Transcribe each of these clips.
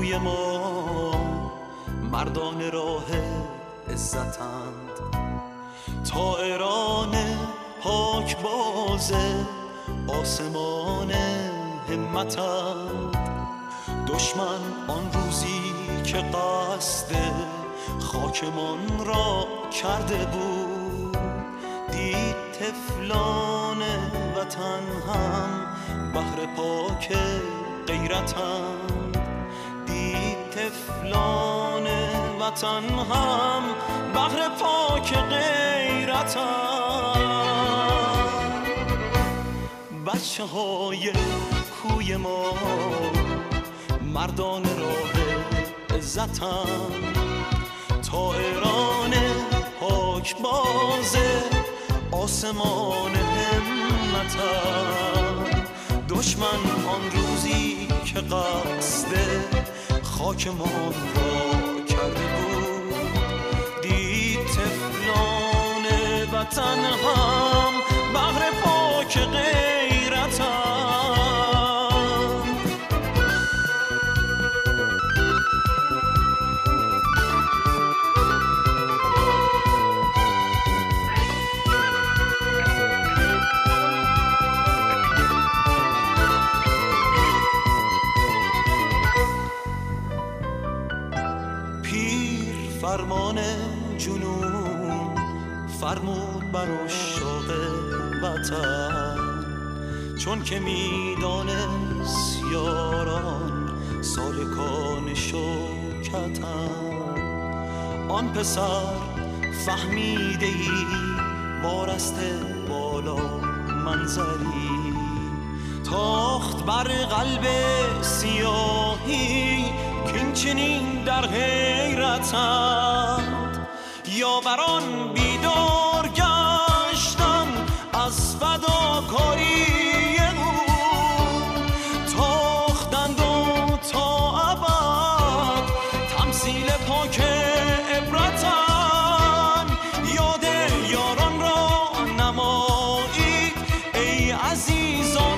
کوی ما مردان راه عزتند، طائران پاک باز آسمان همتند. دشمن آن روزی که قصد خاکمان را کرده بود، دید طفلان وطن هم بحر پاک غیرتند. دید طفلان وطن هم بحر پاک غیرتند. بچه های کوی ما مردان راه عزتند، طائران پاک باز آسمان همتند. دشمن آن روزی که قصد خاکمان را کرده بود، دید طفلان وطن هم بحر پاک غیرتند. فرمان جنون فرمود بر عشاق وطن، چون که میدانست یاران سالکان شوکتن. آن پسر فهمیده ای وارست بالا منظری، تاخت بر قلب سیاهی که این چنین در حیرتند. یاوران بیدار گشتند از فداکاری او، تاختند و تا ابد تمثیل پاک عبرتند. یاد یاران را نمایید ای عزیزان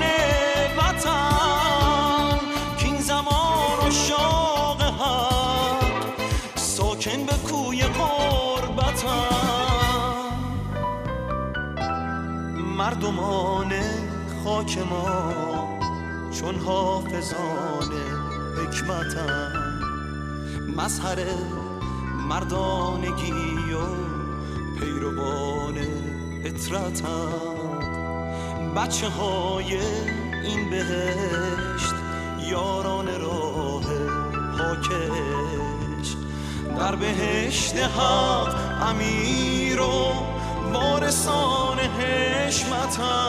وطن، که این زمان و شاق حق ساکن به کوی غربتند. مردمان خاک ما چون حافظان حکمتند، مظهر مردانگی و پیروان اطرتند. بچه های این بهشت یاران راه پاکش، در بهشت حق امیر و وارثان حشمتند.